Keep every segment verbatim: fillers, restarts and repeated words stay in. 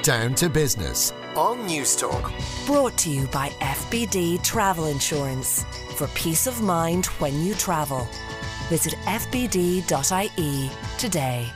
Down to Business on News Talk. Brought to you by F B D Travel Insurance. For peace of mind when you travel. Visit f b d dot i e today.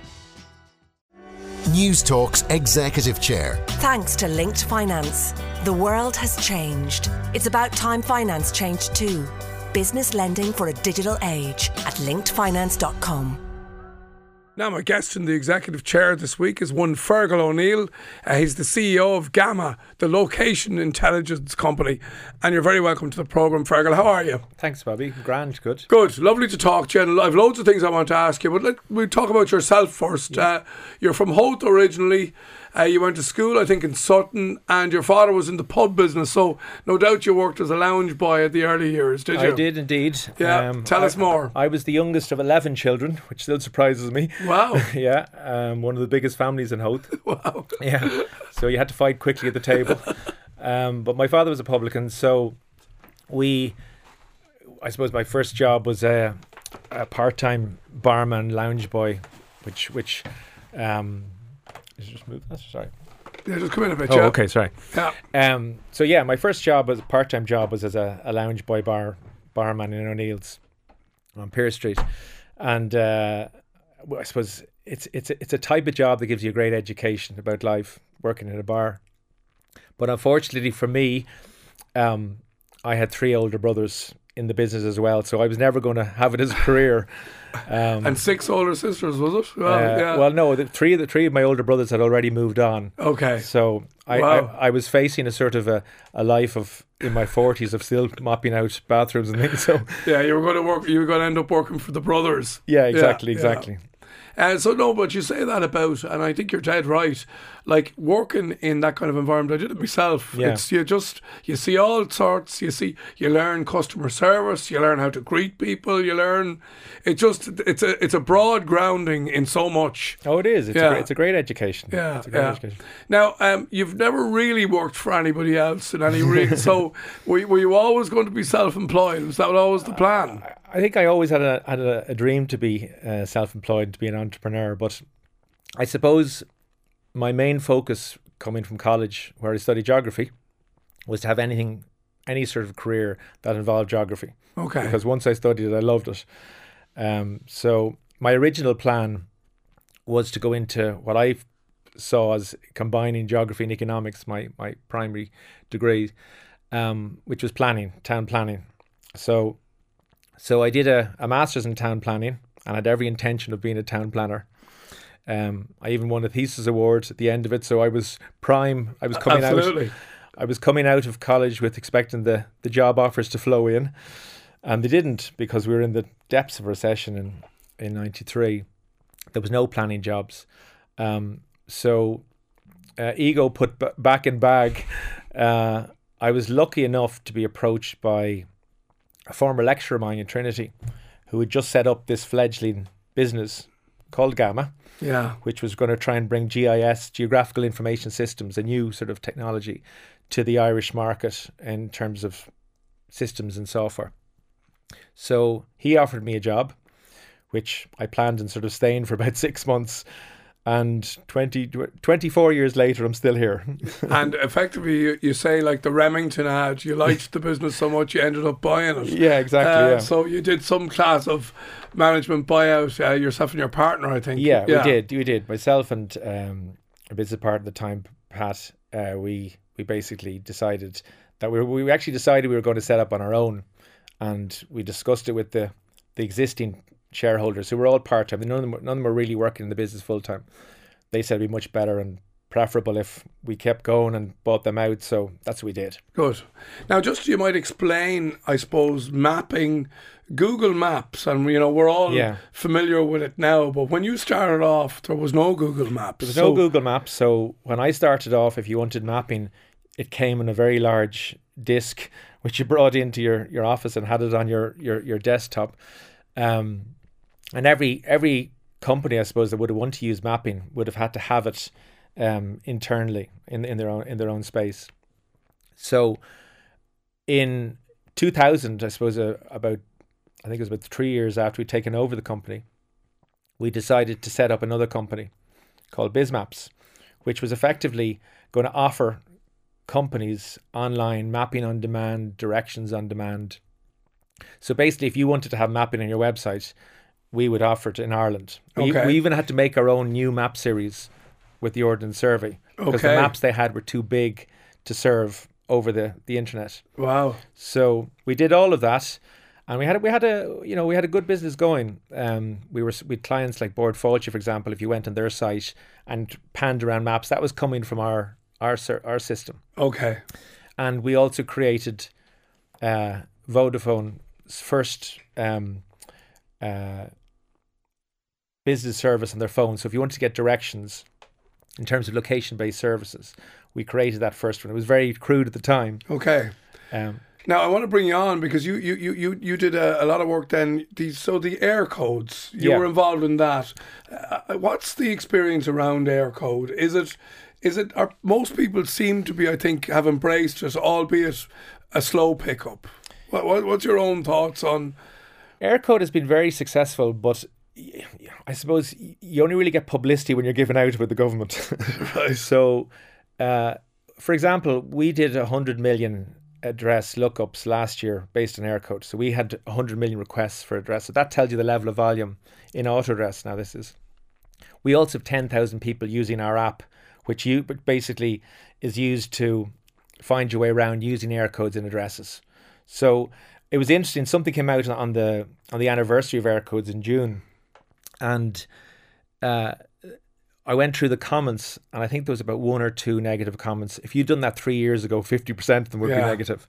News Talk's Executive Chair. Thanks to Linked Finance. The world has changed. It's about time finance changed too. Business lending for a digital age at linked finance dot com. Now, my guest in the Executive Chair this week is one Fergal O'Neill. Uh, he's the C E O of Gamma, the location intelligence company. And you're very welcome to the programme, Fergal. How are you? Thanks, Bobby. Grand, good. Good. Lovely to talk to you. I've loads of things I want to ask you, but let we talk about yourself first. Yeah. Uh, you're from Howth originally. Uh, you went to school, I think, in Sutton, and your father was in the pub business, so no doubt you worked as a lounge boy at the early years, did you? I did indeed. Yeah, um, tell I, us more. I was the youngest of eleven children, which still surprises me. Wow. Yeah, um, one of the biggest families in Howth. Wow. Yeah, so you had to fight quickly at the table. um, but my father was a publican, so we, I suppose my first job was a, a part-time barman, lounge boy, which, which, um, just move that, sorry. Yeah, just come in a bit. Oh, yeah. okay, sorry. Yeah. Um. So yeah, my first job was a part-time job was as a, a lounge boy bar barman in O'Neill's on Pearse Street, and uh, well, I suppose it's it's a, it's a type of job that gives you a great education about life, working in a bar. But unfortunately for me, um, I had three older brothers in the business as well, so I was never going to have it as a career. Um, and six older sisters, was it? Well, uh, yeah. well no, the three of the three of my older brothers had already moved on. Okay. So I, Wow. I, I was facing a sort of a, a life of in my forties of still mopping out bathrooms and things. So yeah, you were going to work. You were going to end up working for the brothers. yeah, exactly, Yeah, exactly. Yeah. Uh, so no, but you say that about, and I think you're dead right. Like working in that kind of environment, I did it myself. Yeah. It's you just you see all sorts. You see, you learn customer service. You learn how to greet people. You learn. It just it's a it's a broad grounding in so much. Oh, it is. It's, Yeah. a, great, it's a great education. Yeah, it's a great yeah. education. Now, um, you've never really worked for anybody else in any real. So, were, were you always going to be self-employed? Was that always the plan? I, I think I always had a had a, a dream to be uh, self-employed, to be an entrepreneur. But I suppose my main focus coming from college, where I studied geography, was to have anything, any sort of career that involved geography. Okay. Because once I studied it, I loved it. Um, so my original plan was to go into what I saw as combining geography and economics, my, my primary degree, um, which was planning, town planning. So so I did a, a master's in town planning and had every intention of being a town planner. Um, I even won a thesis award at the end of it, so I was prime. I was coming Absolutely. out. I was coming out of college with expecting the, the job offers to flow in, and they didn't, because we were in the depths of a recession in in ninety-three. There was no planning jobs, um, so uh, ego put b- back in bag. Uh, I was lucky enough to be approached by a former lecturer of mine in Trinity, who had just set up this fledgling business called Gamma. Yeah. Which was going to try and bring G I S, Geographical Information Systems, a new sort of technology, to the Irish market in terms of systems and software. So he offered me a job, which I planned on sort of staying for about six months. And twenty, twenty-four years later, I'm still here. And effectively, you, you say, like the Remington ad, you liked the business so much you ended up buying it. Yeah, exactly. Uh, yeah. So you did some class of management buyout, uh, yourself and your partner, I think. Yeah, we did. We did. Myself and um, a business partner at the time, Pat, uh, we we basically decided that we were, we actually decided we were going to set up on our own, and we discussed it with the the existing shareholders who were all part time. None of them, none of them were really working in the business full time. They said it'd be much better and preferable if we kept going and bought them out. So that's what we did. Good. Now, just you might explain, I suppose, mapping, Google Maps, and you know we're all Yeah. familiar with it now. But when you started off, there was no Google Maps. There was So- no Google Maps. So when I started off, if you wanted mapping, it came in a very large disc, which you brought into your, your office and had it on your, your, your desktop. Um, and every every company, I suppose, that would have wanted to use mapping would have had to have it um, internally in in their own in their own space. So in two thousand, I suppose, uh, about I think it was about three years after we'd taken over the company, we decided to set up another company called BizMaps, which was effectively going to offer companies online mapping on demand, directions on demand. So basically, if you wanted to have mapping on your website, we would offer it in Ireland. We, Okay. we even had to make our own new map series with the Ordnance Survey because Okay. the maps they had were too big to serve over the, the internet. Wow. So we did all of that, and we had we had a you know we had a good business going. Um, we were with clients like Board Fáilte, for example. If you went on their site and panned around maps, that was coming from our our ser- our system. Okay. And we also created uh, Vodafone's first um, uh, business service on their phone. So if you wanted to get directions in terms of location-based services, we created that first one. It was very crude at the time. Okay. Um, Now I want to bring you on because you you you you, you did a, a lot of work then. These so the air codes you Yeah. were involved in that. Uh, what's the experience around air code? Is it is it? Are most people seem to be? I think have embraced it, albeit a slow pickup. What, what what's your own thoughts on? Aircode has been very successful, but y- I suppose y- you only really get publicity when you're given out with the government. Right. So, uh, for example, we did one hundred million address lookups last year based on Aircode. So we had one hundred million requests for address. So that tells you the level of volume in Autoaddress. Now this is. We also have ten thousand people using our app, which you but basically is used to find your way around using Aircodes in addresses. So it was interesting. Something came out on the on the anniversary of Aircodes in June, and uh, I went through the comments, and I think there was about one or two negative comments. If you'd done that three years ago, fifty percent of them would Yeah. be negative.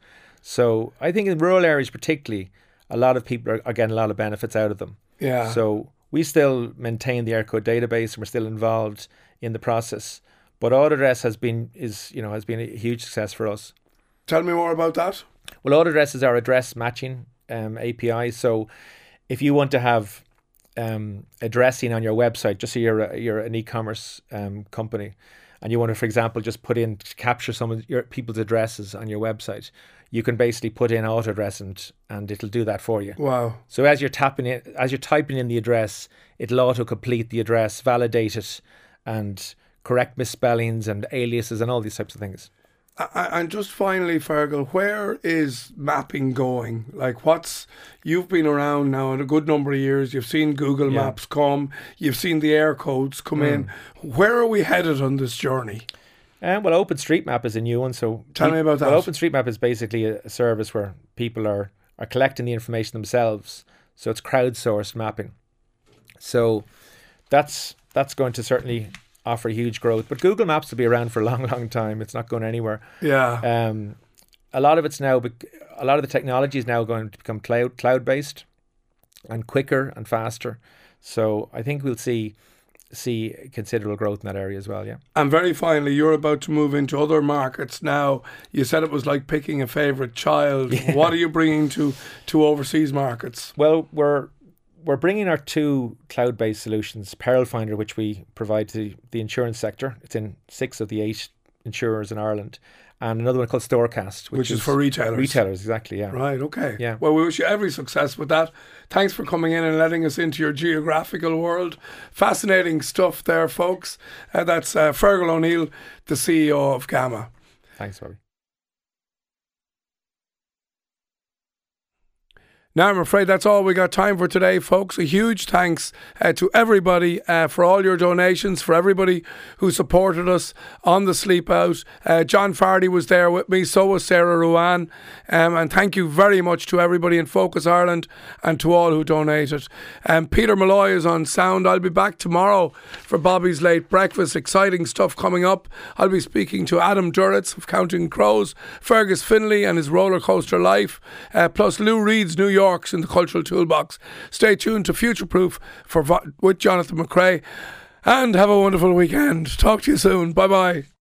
So I think in rural areas, particularly, a lot of people are, are getting a lot of benefits out of them. Yeah. So we still maintain the Aircode database, and we're still involved in the process. But Autoaddress has been is you know has been a huge success for us. Tell me more about that. Well, Autoaddress is our address matching um, A P I. So if you want to have um, addressing on your website, just so you're, a, you're an e-commerce um, company, and you want to, for example, just put in, capture some of your people's addresses on your website, you can basically put in Autoaddress and, and it'll do that for you. Wow. So as you're tapping it, as you're typing in the address, it'll auto-complete the address, validate it, and correct misspellings and aliases and all these types of things. I- And just finally, Fergal, where is mapping going? Like, what's you've been around now in a good number of years. You've seen Google Yeah. Maps come. You've seen the air codes come in. Where are we headed on this journey? Um, well, OpenStreetMap is a new one. So Tell me about that. Well, OpenStreetMap is basically a, a service where people are, are collecting the information themselves. So it's crowdsourced mapping. So that's that's going to certainly offer huge growth. But Google Maps will be around for a long, long time. It's not going anywhere. Yeah. Um, a lot of it's now, bec- a lot of the technology is now going to become cloud cloud based, and quicker and faster. So I think we'll see see considerable growth in that area as well. Yeah. And very finally, you're about to move into other markets now. You said it was like picking a favourite child. Yeah. What are you bringing to, to overseas markets? Well, we're we're bringing our two cloud-based solutions, Peril Finder, which we provide to the insurance sector. It's in six of the eight insurers in Ireland, and another one called Storecast, which, Which is for retailers. Retailers, exactly. Yeah. Right, okay. Yeah. Well, we wish you every success with that. Thanks for coming in and letting us into your geographical world. Fascinating stuff there, folks. Uh, that's uh, Fergal O'Neill, the C E O of Gamma. Thanks, Bobby. Now, I'm afraid that's all we got time for today, folks. A huge thanks uh, to everybody uh, for all your donations, for everybody who supported us on the Sleep Out. Uh, John Fardy was there with me, so was Sarah Ruan. Um, and thank you very much to everybody in Focus Ireland and to all who donated. Um, Peter Malloy is on sound. I'll be back tomorrow for Bobby's Late Breakfast. Exciting stuff coming up. I'll be speaking to Adam Duritz of Counting Crows, Fergus Finlay and his roller coaster life, uh, plus Lou Reed's New York in the Cultural Toolbox. Stay tuned to Future Proof for with Jonathan McCrae, and have a wonderful weekend. Talk to you soon. Bye bye.